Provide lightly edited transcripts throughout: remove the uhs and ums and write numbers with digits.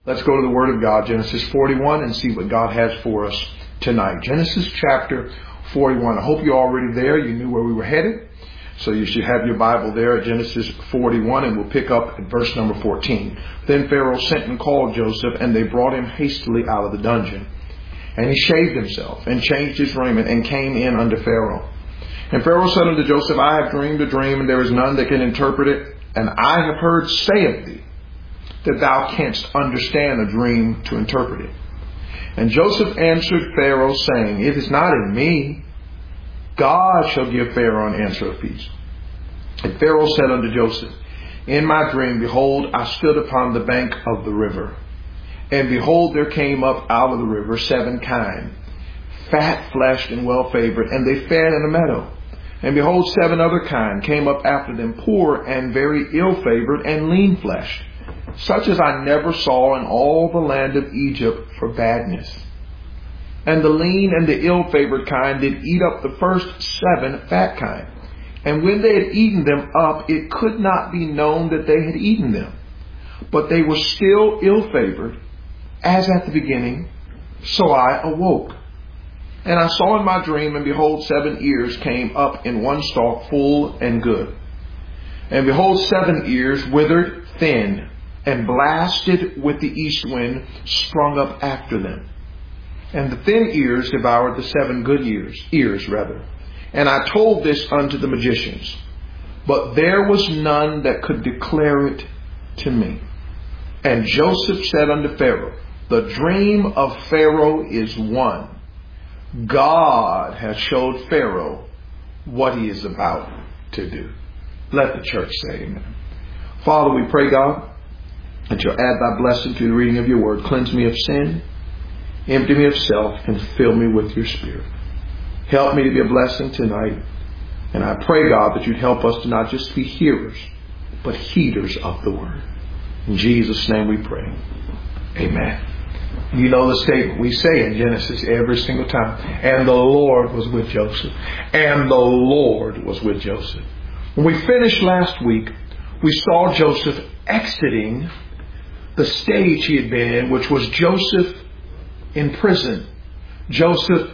Let's go to the Word of God, Genesis 41, and see what God has for us tonight. Genesis chapter 41. I hope you're already there. You knew where we were headed. So you should have your Bible there at Genesis 41, and we'll pick up at verse number 14. Then Pharaoh sent and called Joseph, and they brought him hastily out of the dungeon. And he shaved himself, and changed his raiment, and came in unto Pharaoh. And Pharaoh said unto Joseph, I have dreamed a dream, and there is none that can interpret it. And I have heard say of thee, that thou canst understand a dream to interpret it. And Joseph answered Pharaoh, saying, It is not in me. God shall give Pharaoh an answer of peace. And Pharaoh said unto Joseph, In my dream, behold, I stood upon the bank of the river. And behold, there came up out of the river 7 kine, fat-fleshed and well-favored, and they fed in a meadow. And behold, 7 other kine came up after them, poor and very ill-favored and lean-fleshed, such as I never saw in all the land of Egypt for badness. And the lean and the ill-favored kind did eat up the first 7 fat kine. And when they had eaten them up, it could not be known that they had eaten them. But they were still ill-favored, as at the beginning. So I awoke. And I saw in my dream, and behold, 7 ears came up in one stalk, full and good. And behold, 7 ears withered, thin, and blasted with the east wind sprung up after them. And the thin ears devoured the 7 good ears. And I told this unto the magicians, but there was none that could declare it to me. And Joseph said unto Pharaoh, the dream of Pharaoh is one. God has showed Pharaoh what he is about to do. Let the church say amen. Father, we pray, God, that you'll add thy blessing to the reading of your word. Cleanse me of sin, empty me of self, and fill me with your spirit. Help me to be a blessing tonight. And I pray, God, that you'd help us to not just be hearers, but heeders of the word. In Jesus' name we pray. Amen. You know the statement we say in Genesis every single time. And the Lord was with Joseph. And the Lord was with Joseph. When we finished last week, we saw Joseph exiting the stage he had been in, which was Joseph in prison. Joseph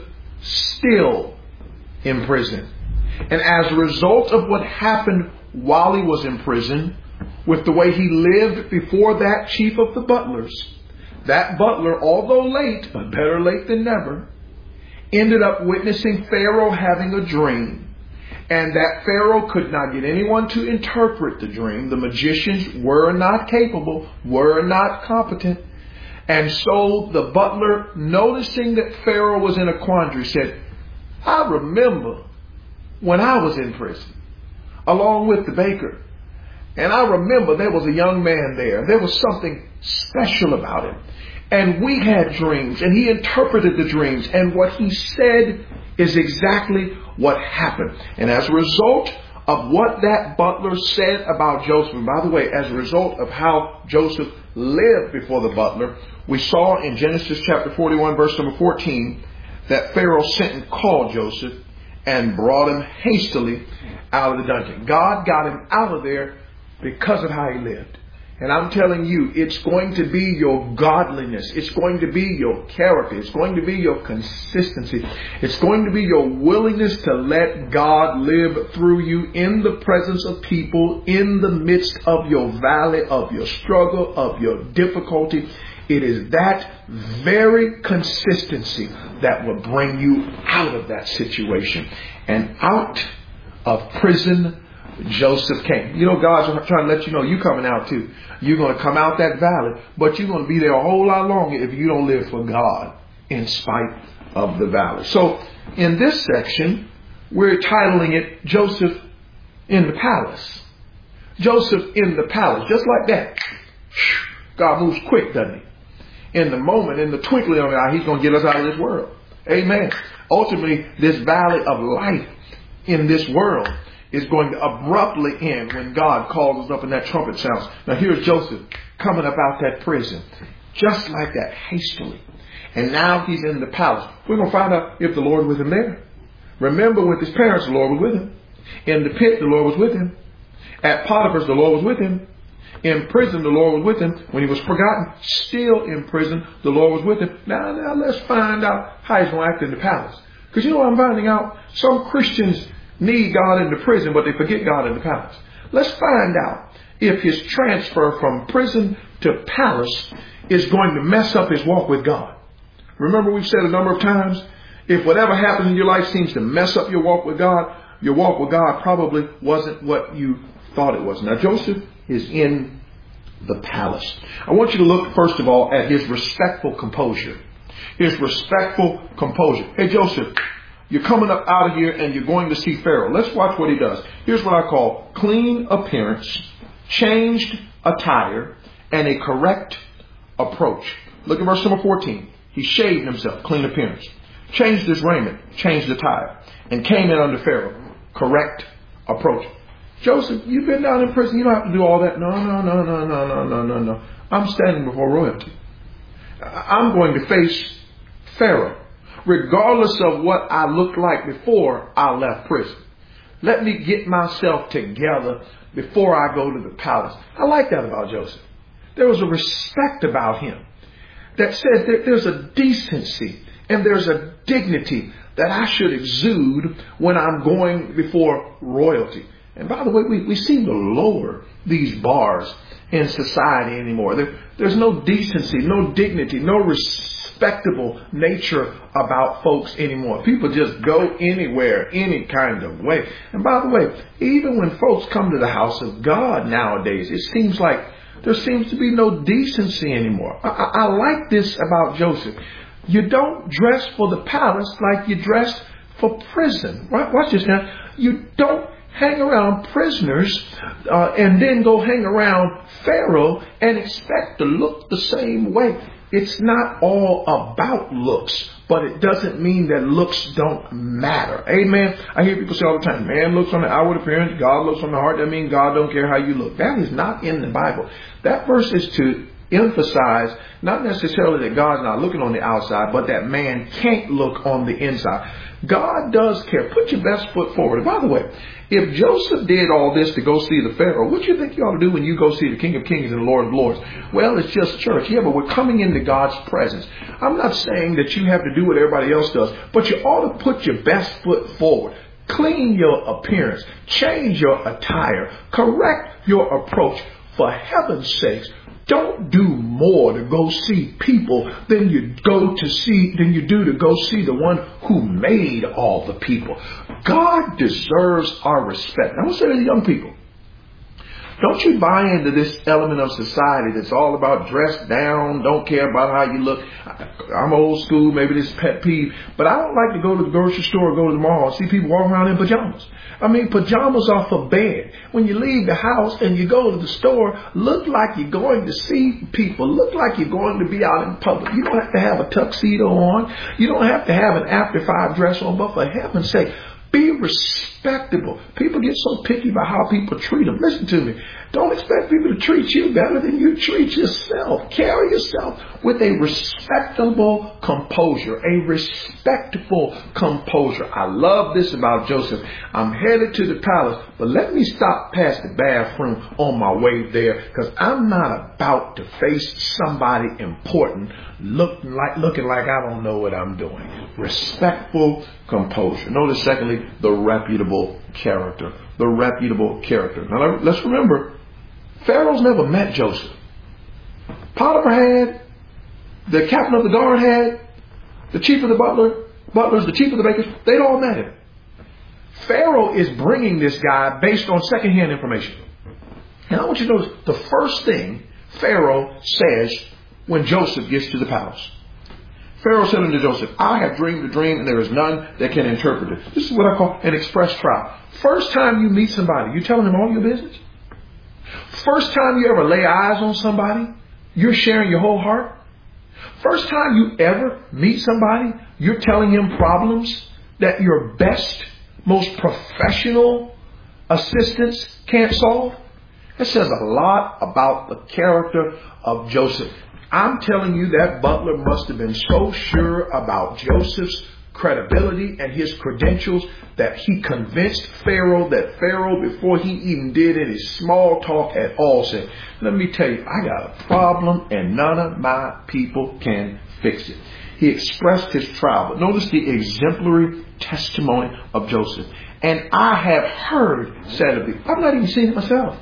still in prison. And as a result of what happened while he was in prison, with the way he lived before that chief of the butlers, that butler, although late, but better late than never, ended up witnessing Pharaoh having a dream. And that Pharaoh could not get anyone to interpret the dream. The magicians were not capable, were not competent. And so the butler, noticing that Pharaoh was in a quandary, said, I remember when I was in prison, along with the baker. And I remember there was a young man there. There was something special about him. And we had dreams, and he interpreted the dreams. And what he said is exactly what happened. And as a result of what that butler said about Joseph, and by the way, as a result of how Joseph lived before the butler, we saw in Genesis chapter 41, verse number 14, that Pharaoh sent and called Joseph and brought him hastily out of the dungeon. God got him out of there because of how he lived. And I'm telling you, it's going to be your godliness. It's going to be your character. It's going to be your consistency. It's going to be your willingness to let God live through you in the presence of people, in the midst of your valley, of your struggle, of your difficulty. It is that very consistency that will bring you out of that situation. And out of prison, Joseph came. You know, God's trying to let you know you're coming out too. You're going to come out that valley, but you're going to be there a whole lot longer if you don't live for God in spite of the valley. So in this section, we're titling it Joseph in the Palace. Joseph in the palace. Just like that. God moves quick, doesn't he? In the moment, in the twinkling of an eye, he's going to get us out of this world. Amen. Ultimately, this valley of life in this world is going to abruptly end when God calls us up and that trumpet sounds. Now here's Joseph coming up out that prison. Just like that, hastily. And now he's in the palace. We're going to find out if the Lord was with him there. Remember, with his parents, the Lord was with him. In the pit, the Lord was with him. At Potiphar's, the Lord was with him. In prison, the Lord was with him. When he was forgotten, still in prison, the Lord was with him. Now let's find out how he's going to act in the palace. Because you know what I'm finding out? Some Christians need God in the prison, but they forget God in the palace. Let's find out if his transfer from prison to palace is going to mess up his walk with God. Remember, we've said a number of times, if whatever happens in your life seems to mess up your walk with God, your walk with God probably wasn't what you thought it was. Now, Joseph is in the palace. I want you to look, first of all, at his respectful composure. His respectful composure. Hey, Joseph, you're coming up out of here and you're going to see Pharaoh. Let's watch what he does. Here's what I call clean appearance, changed attire, and a correct approach. Look at verse number 14. He shaved himself, clean appearance, changed his raiment, changed attire, and came in under Pharaoh. Correct approach. Joseph, you've been down in prison. You don't have to do all that. No. I'm standing before royalty. I'm going to face Pharaoh, regardless of what I looked like before I left prison. Let me get myself together before I go to the palace. I like that about Joseph. There was a respect about him that says that there's a decency and there's a dignity that I should exude when I'm going before royalty. And by the way, we seem to lower these bars in society anymore. There's no decency, no dignity, no respectable nature about folks anymore. People just go anywhere, any kind of way. And by the way, even when folks come to the house of God nowadays, it seems like there seems to be no decency anymore. I like this about Joseph. You don't dress for the palace like you dress for prison. Right? Watch this now. You don't hang around prisoners and then go hang around Pharaoh and expect to look the same way. It's not all about looks, but it doesn't mean that looks don't matter. Amen. I hear people say all the time, man looks on the outward appearance, God looks on the heart. That means God don't care how you look. That is not in the Bible. That verse is to emphasize not necessarily that God's not looking on the outside, but that man can't look on the inside. God does care. Put your best foot forward. And by the way, if Joseph did all this to go see the Pharaoh, what do you think you ought to do when you go see the King of Kings and the Lord of Lords? Well, it's just church. Yeah, but we're coming into God's presence. I'm not saying that you have to do what everybody else does, but you ought to put your best foot forward. Clean your appearance. Change your attire. Correct your approach. For heaven's sakes, don't do more to go see people than you do to go see the one who made all the people. God deserves our respect. I want to say to the young people, don't you buy into this element of society that's all about dress down, don't care about how you look. I'm old school, maybe this is pet peeve, but I don't like to go to the grocery store or go to the mall and see people walking around in pajamas. I mean, pajamas are for bed. When you leave the house and you go to the store, look like you're going to see people. Look like you're going to be out in public. You don't have to have a tuxedo on. You don't have to have an after 5 dress on, but for heaven's sake, be respectable. People get so picky about how people treat them. Listen to me. Don't expect people to treat you better than you treat yourself. Carry yourself with a respectable composure. A respectful composure. I love this about Joseph. I'm headed to the palace, but let me stop past the bathroom on my way there, because I'm not about to face somebody important looking like I don't know what I'm doing. Respectful composure. Notice, secondly, the reputable character. The reputable character. Now, let's remember, Pharaoh's never met Joseph. Potiphar had, the captain of the guard had, the chief of the butlers, the chief of the bakers, they'd all met him. Pharaoh is bringing this guy based on secondhand information. And I want you to notice the first thing Pharaoh says when Joseph gets to the palace. Pharaoh said unto Joseph, I have dreamed a dream, and there is none that can interpret it. This is what I call an express trial. First time you meet somebody, you telling them all your business? First time you ever lay eyes on somebody, you're sharing your whole heart? First time you ever meet somebody, you're telling him problems that your best, most professional assistants can't solve? That says a lot about the character of Joseph. I'm telling you, that butler must have been so sure about Joseph's credibility and his credentials that he convinced Pharaoh that Pharaoh, before he even did any small talk at all, said, let me tell you, I got a problem and none of my people can fix it. He expressed his trial. But notice the exemplary testimony of Joseph. And I have heard said of thee. I've not even seen it myself.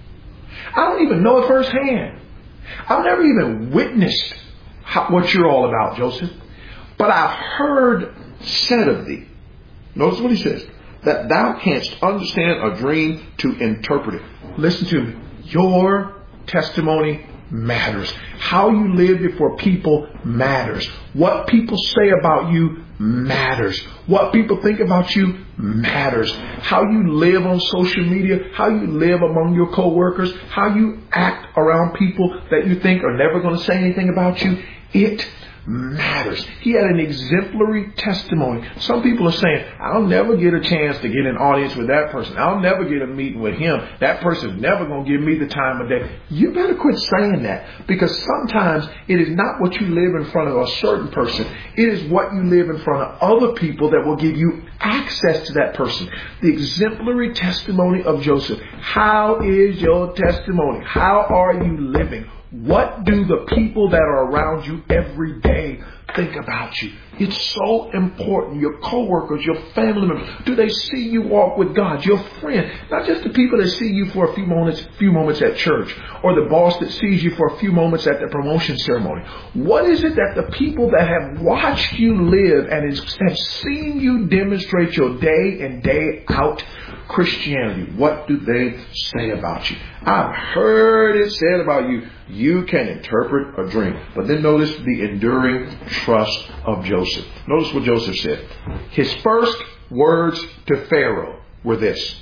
I don't even know it firsthand. I've never even witnessed what you're all about, Joseph. But I've heard said of thee. Notice what he says. That thou canst understand a dream to interpret it. Listen to me. Your testimony matters. How you live before people matters. What people say about you matters. What people think about you matters. How you live on social media, how you live among your coworkers, how you act around people that you think are never going to say anything about you, it matters. He had an exemplary testimony. Some people are saying, I'll never get a chance to get an audience with that person. I'll never get a meeting with him. That person's never going to give me the time of day. You better quit saying that, because sometimes it is not what you live in front of a certain person. It is what you live in front of other people that will give you access to that person. The exemplary testimony of Joseph. How is your testimony? How are you living? What do the people that are around you every day think about you? It's so important. Your coworkers, your family members, do they see you walk with God? Your friend, not just the people that see you for a few moments at church, or the boss that sees you for a few moments at the promotion ceremony. What is it that the people that have watched you live and have seen you demonstrate your day in, day out Christianity, what do they say about you? I've heard it said about you, you can interpret a dream. But then notice the enduring trust of Joseph. Notice what Joseph said. His first words to Pharaoh were this: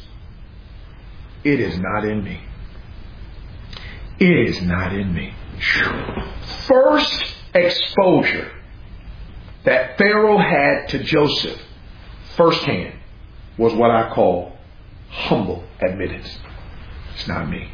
it is not in me. It is not in me. First exposure that Pharaoh had to Joseph firsthand was what I call humble admittance. It's not me.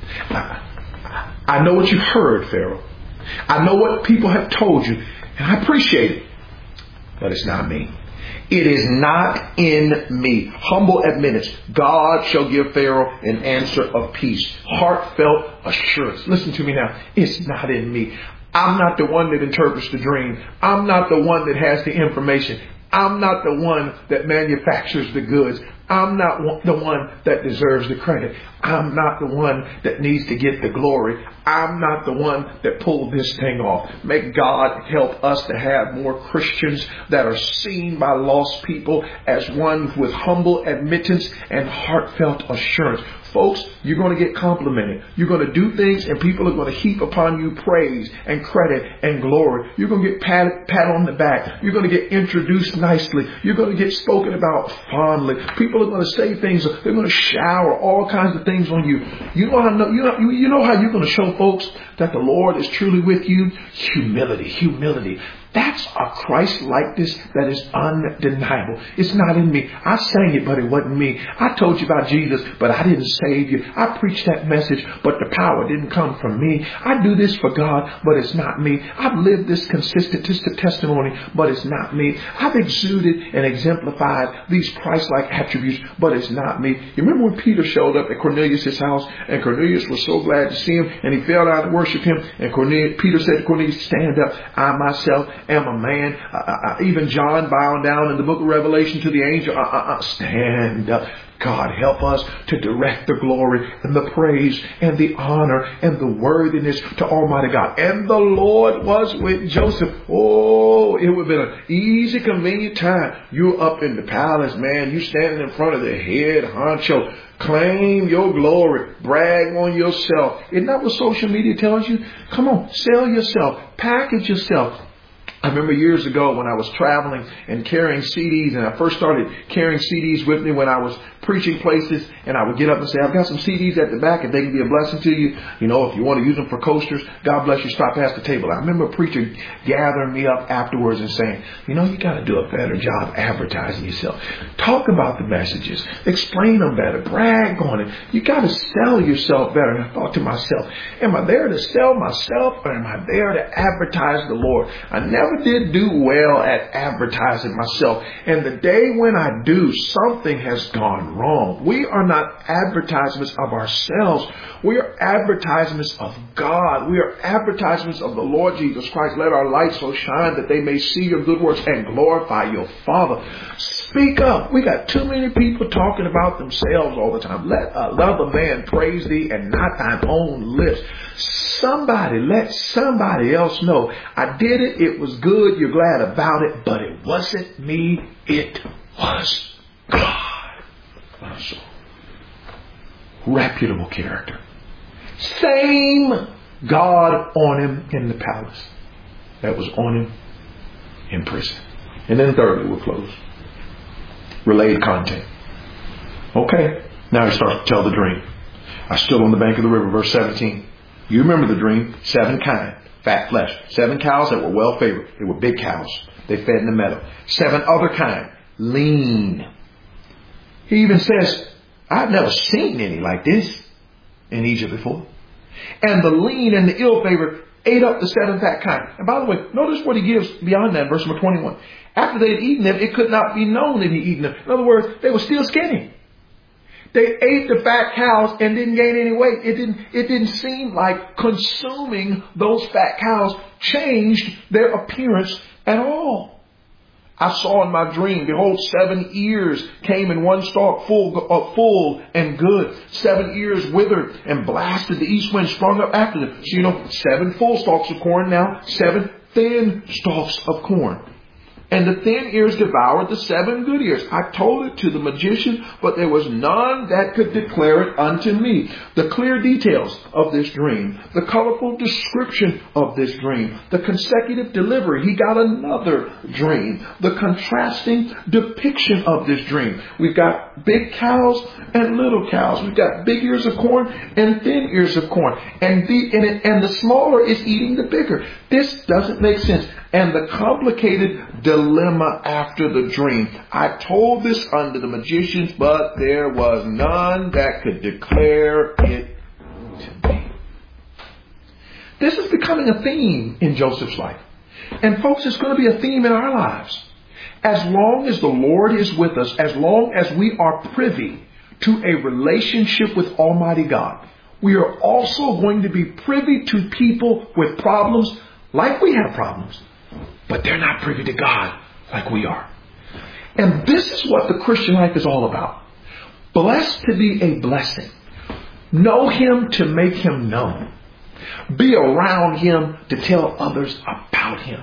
I know what you've heard, Pharaoh. I know what people have told you, and I appreciate it. But it's not me. It is not in me. Humble admittance. God shall give Pharaoh an answer of peace. Heartfelt assurance. Listen to me now. It's not in me. I'm not the one that interprets the dream. I'm not the one that has the information. I'm not the one that manufactures the goods. I'm not the one that deserves the credit. I'm not the one that needs to get the glory. I'm not the one that pulled this thing off. May God help us to have more Christians that are seen by lost people as one with humble admittance and heartfelt assurance. Folks, you're going to get complimented. You're going to do things and people are going to heap upon you praise and credit and glory. You're going to get pat on the back. You're going to get introduced nicely. You're going to get spoken about fondly. People are going to say things. They're going to shower all kinds of things on you. You know how you're going to show folks that the Lord is truly with you? Humility. That's a Christ-likeness that is undeniable. It's not in me. I sang it, but it wasn't me. I told you about Jesus, but I didn't save you. I preached that message, but the power didn't come from me. I do this for God, but it's not me. I've lived this consistent testimony, but it's not me. I've exuded and exemplified these Christ-like attributes, but it's not me. You remember when Peter showed up at Cornelius' house, and Cornelius was so glad to see him, and he fell down to worship him, and Peter said to Cornelius, stand up. I myself am a man. Even John bowing down in the book of Revelation to the angel. Stand up. God, help us to direct the glory and the praise and the honor and the worthiness to Almighty God. And the Lord was with Joseph. Oh, it would have been an easy, convenient time. You're up in the palace, man. You standing in front of the head honcho. Claim your glory. Brag on yourself. Isn't that what social media tells you? Come on, sell yourself. Package yourself. I remember years ago when I was traveling and carrying CDs, and I first started carrying CDs with me when I was preaching places, and I would get up and say, I've got some CDs at the back, and they can be a blessing to you. You know, if you want to use them for coasters, God bless you, stop past the table. I remember a preacher gathering me up afterwards and saying, you know, you got to do a better job advertising yourself. Talk about the messages. Explain them better. Brag on it. You got to sell yourself better. And I thought to myself, am I there to sell myself, or am I there to advertise the Lord? I never never did do well at advertising myself. And the day when I do, something has gone wrong. We are not advertisements of ourselves. We are advertisements of God. We are advertisements of the Lord Jesus Christ. Let our light so shine that they may see your good works and glorify your Father. Speak up. We got too many people talking about themselves all the time. Let another man praise thee and not thine own lips. Let somebody else know. I did it. It was good. You're glad about it. But it wasn't me. It was God. So, reputable character. Same God on him in the palace that was on him in prison. And then thirdly, we'll close. Relayed content. Okay. Now he starts to tell the dream. I stood on the bank of the river, verse 17. You remember the dream. 7 kine, fat flesh. 7 cows that were well favored. They were big cows. They fed in the meadow. 7 other kine, lean. He even says, I've never seen any like this in Egypt before. And the lean and the ill-favored ate up the 7 fat kine. And by the way, notice what he gives beyond that, verse number 21. After they had eaten them, it could not be known that he had eaten them. In other words, they were still skinny. They ate the fat cows and didn't gain any weight. It didn't seem like consuming those fat cows changed their appearance at all. I saw in my dream, behold, 7 ears came in one stalk, full and good. 7 ears withered and blasted. The east wind sprung up after them. So 7 full stalks of corn now, 7 thin stalks of corn. And the thin ears devoured the 7 good ears. I told it to the magician, but there was none that could declare it unto me. The clear details of this dream, the colorful description of this dream, the consecutive delivery. He got another dream. The contrasting depiction of this dream. We've got big cows and little cows. We've got big ears of corn and thin ears of corn. And the smaller is eating the bigger. This doesn't make sense. And the complicated dilemma after the dream. I told this unto the magicians, but there was none that could declare it to me. This is becoming a theme in Joseph's life. And folks, it's going to be a theme in our lives. As long as the Lord is with us, as long as we are privy to a relationship with Almighty God, we are also going to be privy to people with problems like we have problems. But they're not privy to God like we are. And this is what the Christian life is all about. Blessed to be a blessing. Know Him to make Him known. Be around Him to tell others about Him.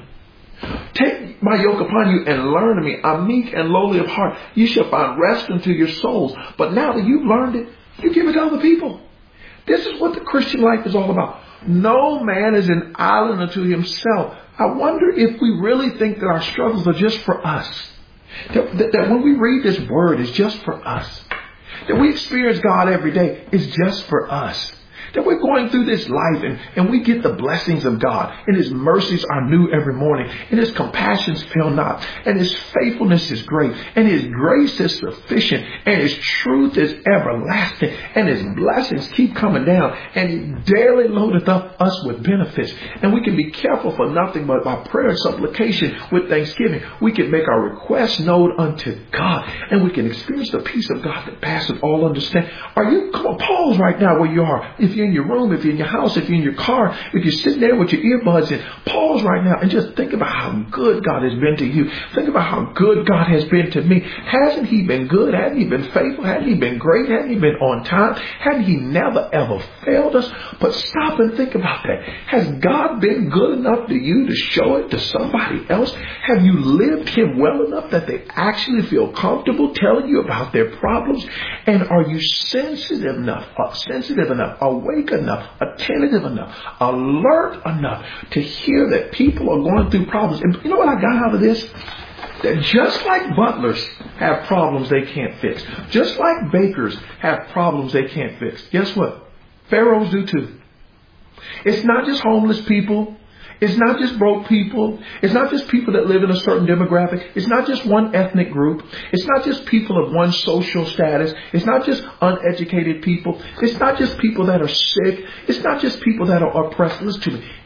Take my yoke upon you and learn of me. I'm meek and lowly of heart. You shall find rest unto your souls. But now that you've learned it, you give it to other people. This is what the Christian life is all about. No man is an island unto himself. I wonder if we really think that our struggles are just for us. That when we read this word, it's just for us. That we experience God every day is just for us. That we're going through this life and we get the blessings of God. And His mercies are new every morning. And His compassions fail not. And His faithfulness is great. And His grace is sufficient. And His truth is everlasting. And His blessings keep coming down. And He daily loadeth up us with benefits. And we can be careful for nothing but by prayer and supplication with thanksgiving. We can make our requests known unto God. And we can experience the peace of God that passeth all understanding. Come on, pause right now where you are. If you're in your room, if you're in your house, if you're in your car, if you're sitting there with your earbuds in, pause right now and just think about how good God has been to you. Think about how good God has been to me. Hasn't He been good? Hasn't He been faithful? Hasn't He been great? Hasn't He been on time? Hasn't He never ever failed us? But stop and think about that. Has God been good enough to you to show it to somebody else? Have you lived Him well enough that they actually feel comfortable telling you about their problems? And are you sensitive enough, awake enough, attentive enough, alert enough to hear that people are going through problems? And you know what I got out of this? That just like butlers have problems they can't fix, just like bakers have problems they can't fix, guess what? Pharaohs do too. It's not just homeless people. It's not just broke people. It's not just people that live in a certain demographic. It's not just one ethnic group. It's not just people of one social status. It's not just uneducated people. It's not just people that are sick. It's not just people that are oppressed. Listen to me.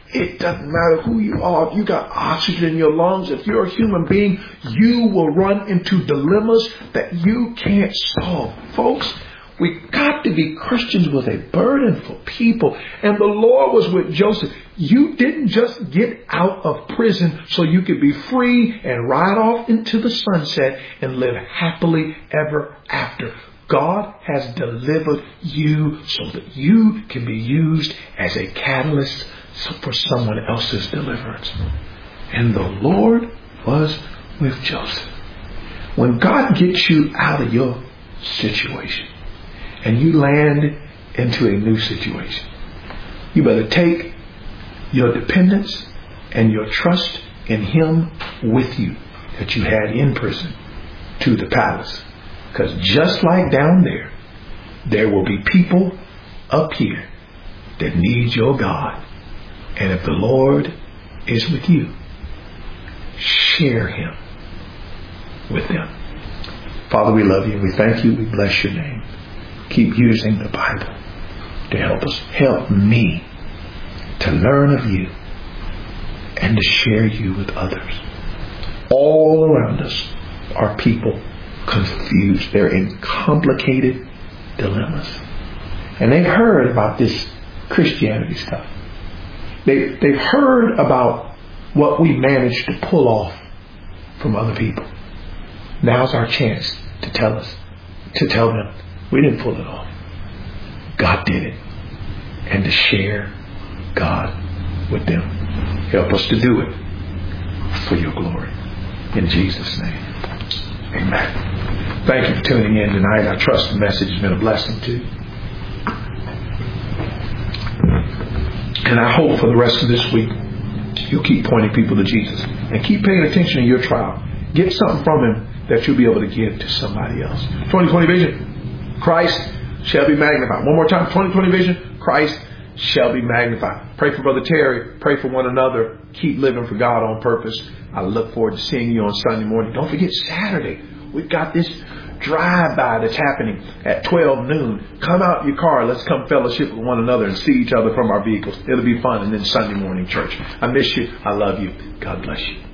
It doesn't matter who you are. If you got oxygen in your lungs, if you're a human being, you will run into dilemmas that you can't solve. Folks, we've got to be Christians with a burden for people. And the Lord was with Joseph. You didn't just get out of prison so you could be free and ride off into the sunset and live happily ever after. God has delivered you so that you can be used as a catalyst for someone else's deliverance. And the Lord was with Joseph. When God gets you out of your situation and you land into a new situation, you better take your dependence and your trust in Him with you that you had in prison to the palace. Because just like down there, there will be people up here that need your God. And if the Lord is with you, share Him with them. Father, we love you. We thank you. We bless your name. Keep using the Bible to help us. Help me to learn of you and to share you with others. All around us are people confused. They're in complicated dilemmas. And they've heard about this Christianity stuff. They've heard about what we managed to pull off from other people. Now's our chance to tell them we didn't pull it off. God did it. And to share God with them. Help us to do it for your glory. In Jesus' name. Amen. Thank you for tuning in tonight. I trust the message has been a blessing to you. And I hope for the rest of this week you'll keep pointing people to Jesus and keep paying attention to your trial. Get something from Him that you'll be able to give to somebody else. 2020 vision. Christ shall be magnified. One more time. 2020 vision. Christ shall be magnified. Pray for Brother Terry. Pray for one another. Keep living for God on purpose. I look forward to seeing you on Sunday morning. Don't forget Saturday. We've got this drive-by that's happening at 12 noon. Come out your car. Let's come fellowship with one another and see each other from our vehicles. It'll be fun. And then Sunday morning church. I miss you. I love you. God bless you.